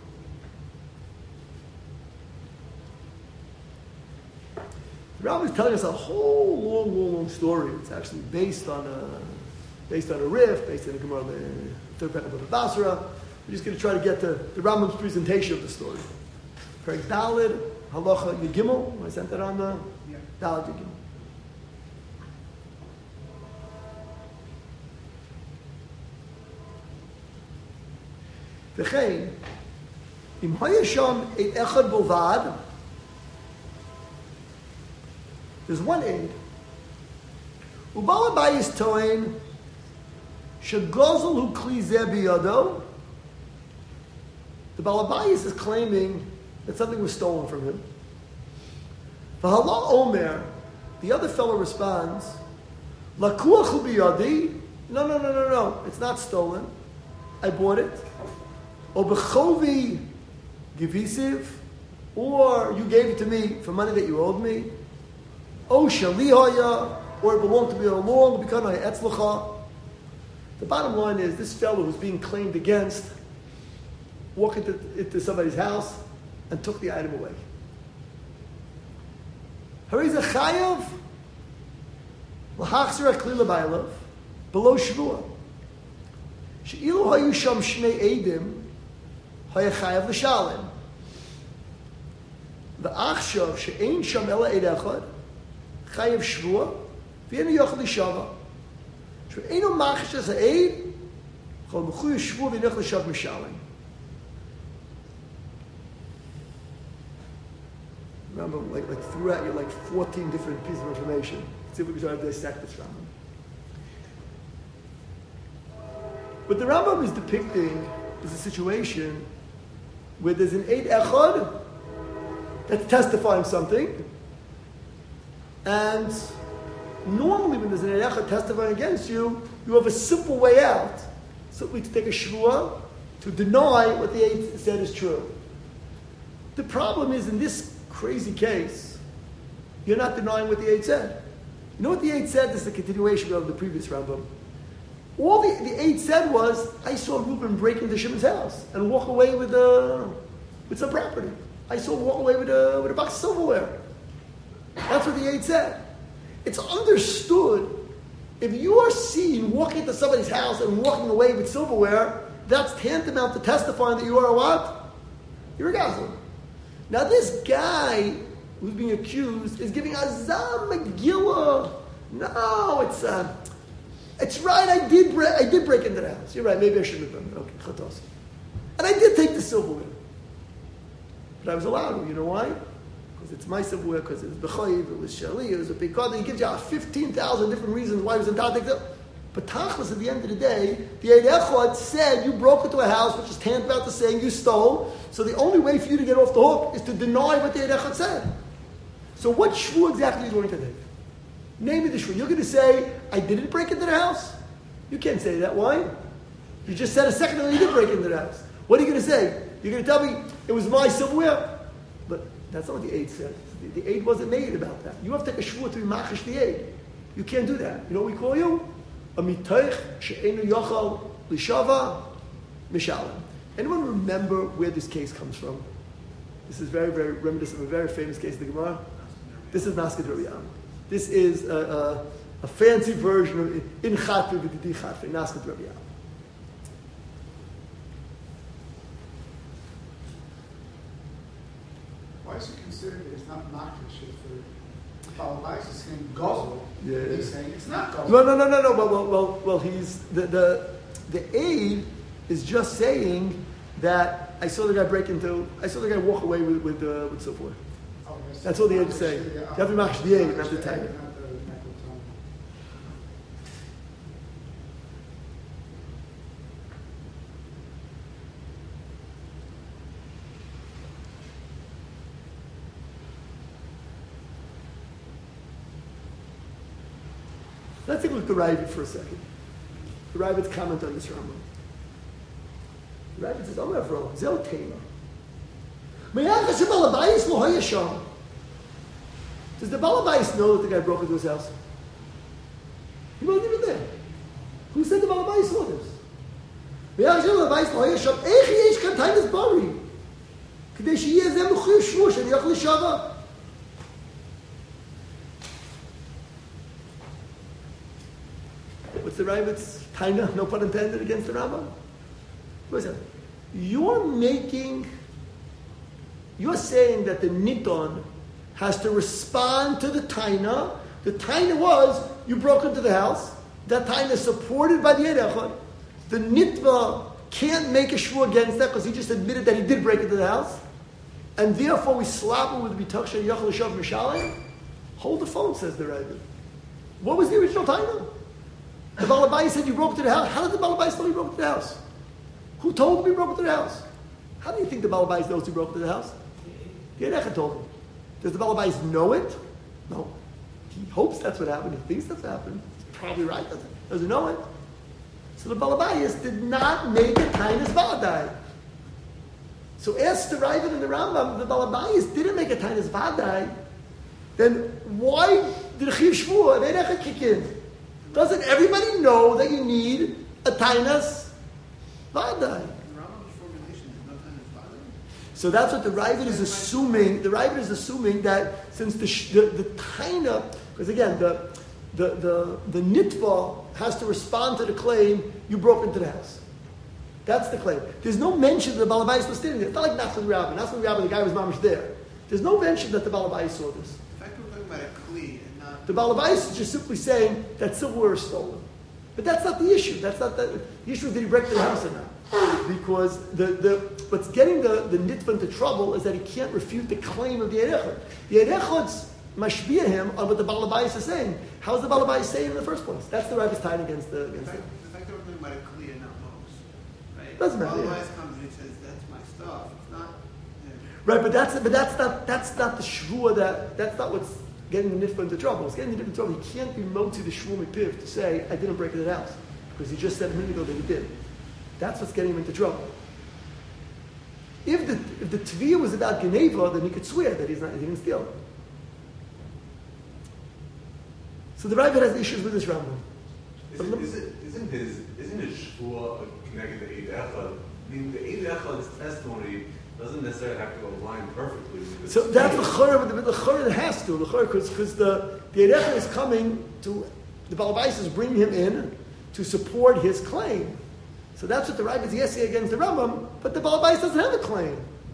The Rambam is telling us a whole long story. It's actually based on a riff, based on a Gemara, the third parak of Basra. We're just going to try to get the Rambam's presentation of the story. Perek Daled, Halacha Yegimel. I sent that on the Daled Yegimel. V'chein, im hayasham et echad bovad. There's one aid. Ubal Abayis toin shegozel hu kli zeh biyado. The Baal Abayis is claiming that something was stolen from him. V'hala omer, the other fellow responds, lakuach hu biyadi. No, it's not stolen. I bought it. O bechovi givisiv, or you gave it to me for money that you owed me. O shalihaya, or it belonged to me all along, because I etzlacha. The bottom line is, this fellow who's being claimed against walked into somebody's house and took the item away. Hariza chayav l'hachzir akli l'baylav below shvua. She'ilu hayu sham shnei edim haya chayav l'shalim. V'achshav she'ein sham ela eid echad chayav shvua v'yenu yochel l'shava. She'einu machish as ha'eid chol m'chuyu shvua v'yenu yochel l'shav m'shalim. Remember, like threw at you like 14 different pieces of information. Let's see if we can try to dissect this Rambam. What the Rambam is depicting is a situation where there's an Eid Echad that's testifying something, and normally when there's an Eid Echad testifying against you, you have a simple way out. Simply to take a shvuah to deny what the Eid said is true. The problem is, in this crazy case, you're not denying what the Eid said. You know what the Eid said? This is a continuation of the previous Rambam. All the Eid said was, I saw Reuben break into Shimon's house and walk away with some property. I saw him walk away with a box of silverware. That's what the Eid said. It's understood, if you are seen walking into somebody's house and walking away with silverware, that's tantamount to testifying that you are a what? You're a Gazlan. Now this guy who's being accused is giving Azam Megillah. No, it's right. I did break into the house. You're right. Maybe I shouldn't have done it. Okay, chatos. And I did take the silverware, but I was allowed to. You know why? Because because it's my silverware, because it was Bechoiv, it was Shali, it was a Pekod. He gives you 15,000 different reasons why it was entitled. But Tachlis, at the end of the day, the Eid Echad said you broke into a house, which is tantamount to saying you stole. So the only way for you to get off the hook is to deny what the Eid Echad said. So what shvu exactly are you going to take? Name me the shvu. You're going to say, I didn't break into the house? You can't say that. Why? You just said a second ago you did break into the house. What are you going to say? You're going to tell me it was my silverware? But that's not what the Eid said. The Eid wasn't made about that. You have to take a shvu to be machish the Eid. You can't do that. You know what we call you? A mitoich she'enu yochal lishava mishalim. Anyone remember where this case comes from? This is very, very reminiscent of a very famous case of the Gemara. This is Naskid Rabbi Yam. This is a fancy version of in Chatfi v'didi Chatfi, Naskid Rabbi Yam. Why is it considered that it's not makish if the Balabais is saying gozel? Yeah. He's saying it's not gozel. No. Well, he's the aid is just saying that I saw the guy walk away with silverware. Oh, yes. That's all the aid is saying. You have to be makish the aid, not the tag. Not the necklace. Let's take a look at the Ravid for a second. The Ravid's comment on this Rambam. The Ravid says, Omer Avram, Zel Tema. Does the Balabais know that the guy broke into his house? He wasn't even there. Who said the Balabais saw this? What's the Ravid's taina, no pun intended, against the Rambam? Listen, you're saying that the Niton has to respond to the taina. The taina was, you broke into the house. That taina is supported by the Eid Echad. The Nitva can't make a shvu against that because he just admitted that he did break into the house. And therefore we slap him with B'tach Shel Yachal Shav Mishalim. Hold the phone, says the Ravid. What was the original taina? The Balabais said you broke into the house. How did the Balabais know you broke into the house? Who told him he broke into the house? How do you think the Balabais knows he broke into the house? The Eid Echad told him. Does the Balabais know it? No. He hopes that's what happened. He thinks that's what happened. He's probably right. Doesn't know it. So the Balabais did not make a tainas vadai. So ask the Ravid and the Rambam, the Balabais didn't make a tainas vadai. Then why did Chiv Shvua and Eid Echad kick in? Doesn't everybody know that you need a tainas vadai? So that's what the Ravid is assuming. The Ravid is assuming that since the taina, because again the nitva has to respond to the claim you broke into the house. That's the claim. There's no mention that the Balabais was standing there. It's not like Nachman Rabbi. Nachman Rabbi, the guy was mamish there. There's no mention that the Balabais saw this. In fact, we're talking about a kli and not. The Balabais is just simply saying that silverware is stolen. But that's not the issue. That's not the issue. Is did he break the house or not? Because what's getting the nitva into trouble is that he can't refute the claim of the Eid Echad. The Eid Echad's mashbiah him on what the Balabais is saying. How's the Balabais saying in the first place? That's the Rabbi's tied against the. The fact that we're talking about a kli and not most, right? Doesn't matter. Balabais comes and he says that's my stuff. It's not. Right, but that's not the shvua that's not what's getting the nitva into trouble. It's getting the nitva into trouble. He can't be moti the shvua mipiv to say I didn't break into the house because he just said a minute ago that he did. That's what's getting him into trouble. If the tviyah was about Geneva, then he could swear that he didn't steal. So the Ravid has issues with this Rambam. Isn't his shvua connected to Eid Echad? I mean, the Eid Echad's testimony doesn't necessarily have to align perfectly with this. So that's the chorah, but the chorah has to. The chorah, because the Eid Echad is coming to, the Balabais is bringing him in to support his claim. So that's what the Ravid is yesi against the Rambam, but the Balabais doesn't have a claim.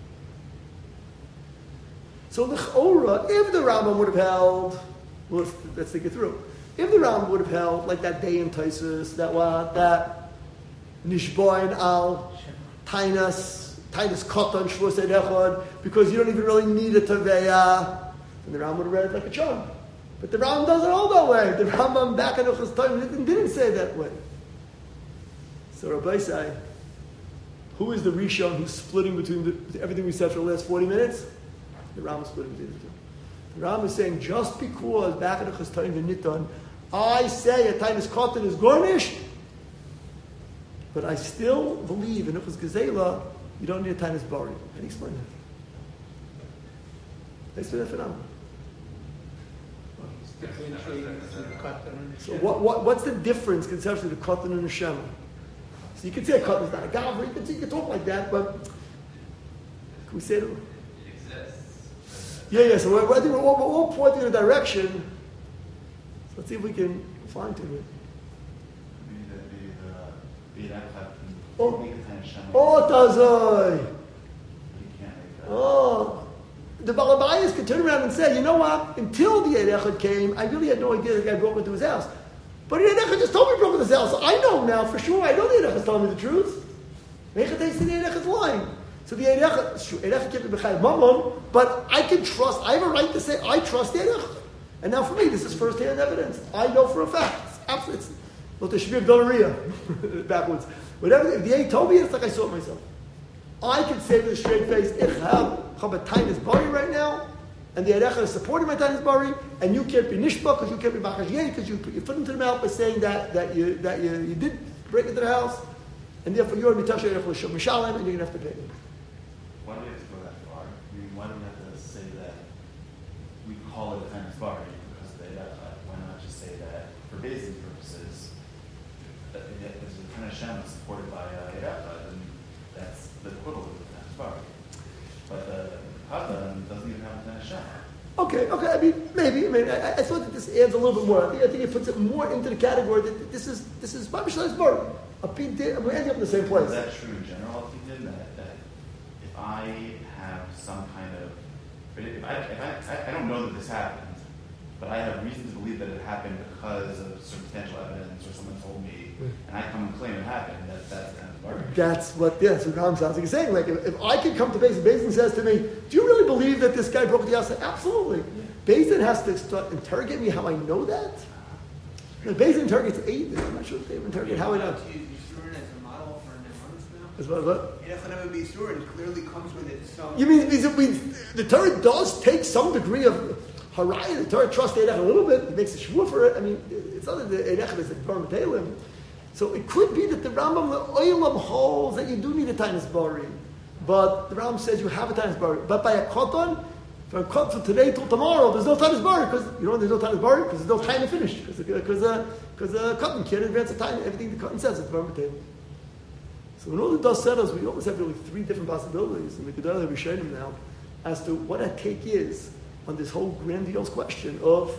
So the Chorah, if the Rambam would have held, well, let's think it through. If the Rambam would have held like that day in Taisus, that nishboin al tainas Titus Kotan Shvus Echad, because you don't even really need a Taveya. And the Rambam would have read it like a charm. But the Rambam doesn't hold that way. The Rambam back in Uchas time didn't say that way. So Rabbi say, who is the Rishon who's splitting between everything we said for the last 40 minutes? The Rambam splitting between the two. The Rambam is saying, just because back in Uchas time and Nitan, I say a Titus Kotan is garnished, but I still believe in Uchas Gezela, you don't need a Tainus Bari. How do you explain that? Explain that phenomenon. So what's the difference conceptually between Kotan and Neshama? So you can say a Kotan is not a Gavra, you can talk like that, but can we say it? It exists. Yeah, so I think we're all pointing in a direction. So let's see if we can fine tune it. Oh, Tazoi! Oh, the Balabayas could turn around and say, you know what? Until the Eid Echad came, I really had no idea the guy broke into his house. But the Eid Echad just told me he broke into his house. So I know now for sure. I know the Eid Echad's telling me the truth. Mechatei see the Eid Echad's lying. So the Eid Echad, sure, Eid Echad can't be b'chayv mamon, but I can trust. I have a right to say I trust the Eid Echad. And now for me, this is first-hand evidence. I know for a fact. It's absolutely. Well, there should be a gonorrhea backwards. Whatever. If the Eid told me, it's like I saw it myself. I can say with a straight face, ich have a Tainus Bari right now, and the Eid Echad is supporting my Tainus Bari, and you can't be Nishba, because you can't be Bachashiyeh, because you put your foot into the mouth by saying that you did break into the house, and therefore you're a Mitasha Eid Echad Mishalem, and you're going to have to pay me. Why do we have to go that far? I mean, why do we have to say that we call it a Tainus Bari because of the Eid Echad? Why not just say that for basic purposes, that it's a Tainus Shem supported by Eid Echad, and that's the equivalent of the Tainus Bari. But the Katan doesn't even have a Tainus Shem. Okay. I mean, maybe. I thought that this adds a little bit more. I think it puts it more into the category that this is Babishlay's Bari. We're ending up in the same place. Is that true in general, Ethan, that if I have some kind of, if I don't know that this happened, but I have reason to believe that it happened because of circumstantial evidence or someone told me, and I come and claim it happened, that's barbaric. That's what Ram sounds like he's saying. Like, if I could come to Beis Din says to me, do you really believe that this guy broke into the house? Absolutely. Yeah. Beis Din has to start interrogate me how I know that. Beis Din interrogates Eid. I'm not sure if they interrogate how I know. As a model for Nehemans now? As what? Echad B'Yisurin clearly comes with it. So You mean the Torah does take some degree of haraya? The Torah trusts Eid Echad a little bit. It makes a shvur for it. I mean, it's not that the Eid Echad is a Dvar Matelim. So it could be that the Rambam, the Oilam holds that you do need a Tainus Bari. But the Rambam says you have a Tainus Bari. But by a Koton, from today till tomorrow, there's no Tainus Bari. Because, you know, there's no Tainus Bari? Because there's no time to finish. Because the Koton can't advance the time. Everything the Koton says is Dvar Matelim. So when all the dust settles, we almost have really three different possibilities, and we could be showing them now, as to what our take is on this whole grandiose question of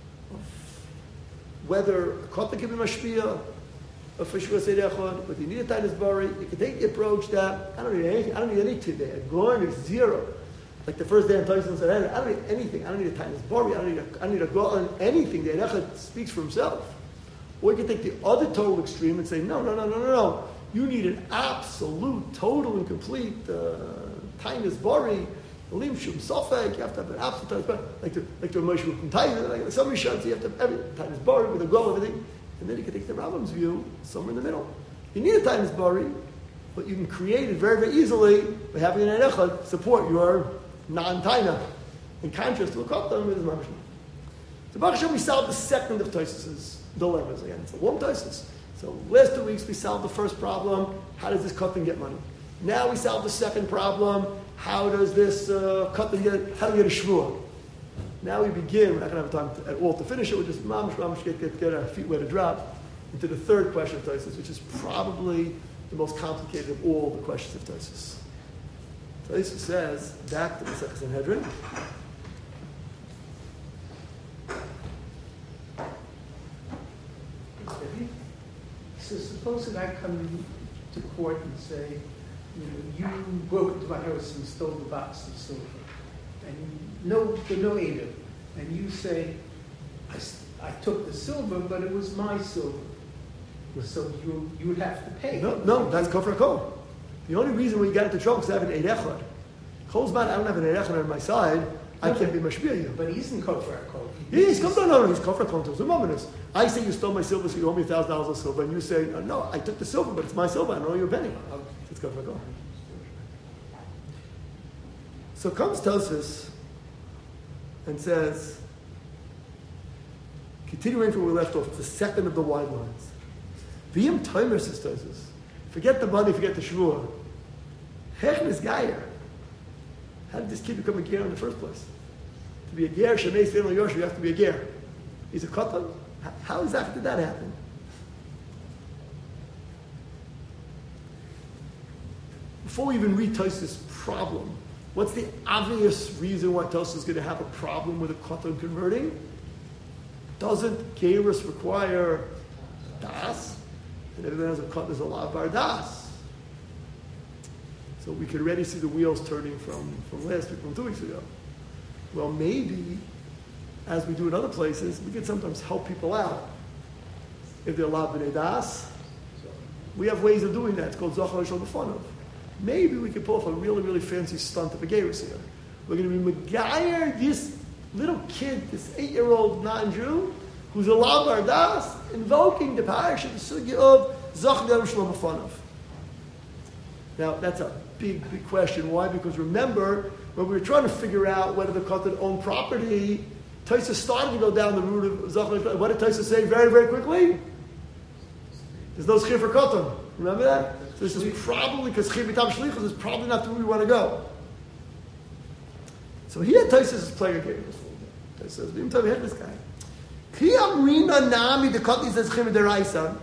whether a Kotan can be mashpia, or for sure say Echad, but you need a Tainus Bari. You can take the approach that I don't need anything. I don't need any today. A Gorn is zero. Like the first day in Tyson said, I don't need anything. I don't need a Tainus Bari. I don't need a Gorn, anything. The Echad speaks for himself. Or you can take the other total extreme and say, no. You need an absolute, total, and complete Tainus Bari. Lim Shum Sofek. You have to have an absolute Tainus Bari. Like the Moshe from Tainus, like some Rishons, you have to have every Tainus Bari with a goal, everything. And then you can take the Rambam's view, somewhere in the middle. You need a Tainus Bari, but you can create it very, very easily by having an Echad support your non-Taina. In contrast to a Kotan with his Mamash. So Baruch Hashem, we solved the second of Tosfos' dilemmas. Again, it's a long Tosfos. So last 2 weeks we solved the first problem, how does this Kotan get money? Now we solved the second problem, how does this Kotan get a Shvuah? Now we begin, we're not going to have time at all to finish it, we'll just mamash get our feet wet to drop into the third question of Tosfos, which is probably the most complicated of all the questions of Tosfos. Tosfos says, back to the Masechah Sanhedrin. So suppose that I come to court and say, you broke into my house and stole the box of silver. And no Ada. And you say, I took the silver, but it was my silver. So you would have to pay. No, that's kofar kol. The only reason we got into trouble is I have an Eid Echad. Cholzman, I don't have an Eid Echad on my side. I can't be mashbiah you. But he isn't kofar kol. He's come down. No, he's kofar kol to the I say you stole my silver, so you owe me $1,000 of silver, and you say no, I took the silver, but it's my silver. I don't owe you a penny. It's kofar kol. So comes Tosfos and says, continuing from where we left off, it's the second of the wide lines. V'yim tomer, says Tosfos. Forget the money, forget the shvur. Hechn is gayer. How did this kid become a ger in the first place? To be a ger, Shemei Sfein Yosh, you have to be a ger. He's a katan. How exactly did that happen? Before we even read Tosfos' problem, what's the obvious reason why Tosfos is going to have a problem with a katan converting? Doesn't gerus require das? And everyone has a katan, there's a lot of bar das. So we could already see the wheels turning from last week, from 2 weeks ago. Well, maybe, as we do in other places, we can sometimes help people out. If they're allowed b'nei das, we have ways of doing that. It's called Zochar Shal B'Fanav. Maybe we could pull off a really, really fancy stunt of a gerus here. We're going to be Megayer, this little kid, this 8-year-old non-Jew, who's allowed bar das, invoking the parish of the sugya of Zochar Shal B'Fanav. Now, that's a big, big question. Why? Because remember, when we were trying to figure out whether the Katan owned property, Tosfos started to go down the route of Zachar. What did Tosfos say very, very quickly? There's no schir for Katan. Remember that? So this is probably, because schir b'tam shlichus is probably not the route we want to go. So here Tosfos is playing a game. Tosfos says, "B'im tov hit this guy. Ki amrina nami the Katan says schir b'deraisa."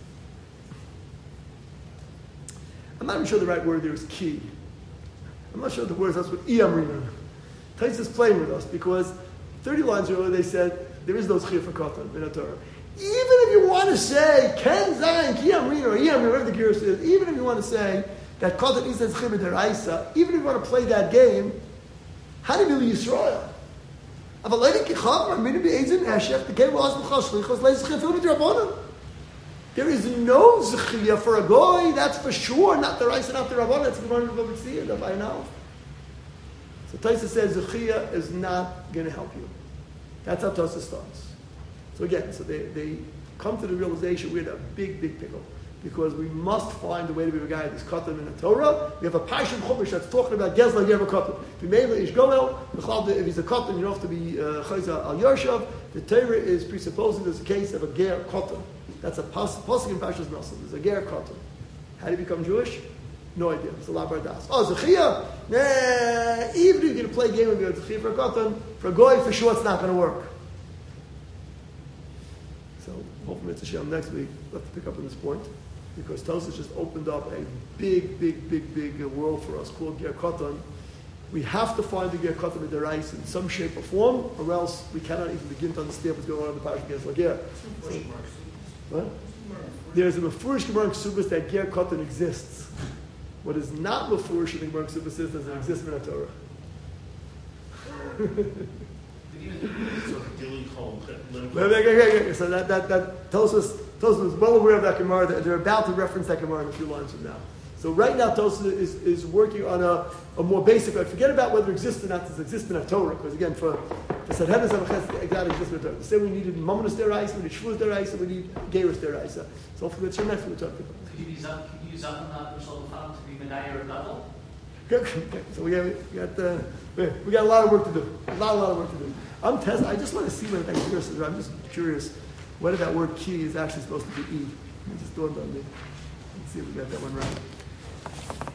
I'm not even sure the right word there is ki. I'm not sure the word is that's what iyamrina. Tosfos is playing with us because 30 lines earlier they said there is no schir for katan in a Torah. Even if you want to say ken zayin ki amrina or iyamrina, whatever the gerus is, even if you want to say that katan is schir b'deraisa, even if you want to play that game, how do you do Yisrael? There is no zechiyah for a goy, that's for sure, not the Raisa, not the Rabbanah, that's the one of the that I know. So Tosfos says zechiyah is not going to help you. That's how Tosfos starts. So again, so they come to the realization we're in a big, big pickle. Because we must find a way to be a guy that's katan in the Torah. We have a Parshat Chumash that's talking about Gezla Yer Katan. If you made Ish Goel, if he's a katan, you don't have to be Chayza Al Yershav. The Torah is presupposing there's a case of a Ger Katan. That's a pasuk in Parshas Naso. There's a Ger Katan. How do you become Jewish? No idea. It's a Labar Das. Oh, Zechiyah? Nah, even if you're going to play a game with me, Zechiyah for a Katan, for a Goy, for sure it's not going to work. So, hopefully it's a Shem next week. Let's pick up on this point. Because Tosfos just opened up a big, big, big, big world for us called Ger Katan. We have to find the Ger Katan with the rice in some shape or form, or else we cannot even begin to understand what's going on in the Parashat against Ger. What? There's a Mefurish Gemara in Ksubas that Ger Katan exists. What is not Mefurish in the Gemara in Ksubas is doesn't exist in the Torah. So that Tosfos is well aware of that Gemara. They're about to reference that Gemara in a few lines from now. So right now Tosfos is working on a more basic. Forget about whether it exists or not. Does it exist in a Torah? Because again, for Sanhedrin Samaches, exactly exists in a Torah. Say we needed Mamonos Deraisa, we need Shvuz Deraisa, we need Gerus Deraisa. So hopefully it's your next one to talk about. Could you use up to be Medayer or double? Good. So we got a lot of work to do. A lot of work to do. I just want to see what that gerus is. I'm just curious whether that word ki is actually supposed to be e. It just dawned on me. Let's see if we got that one right.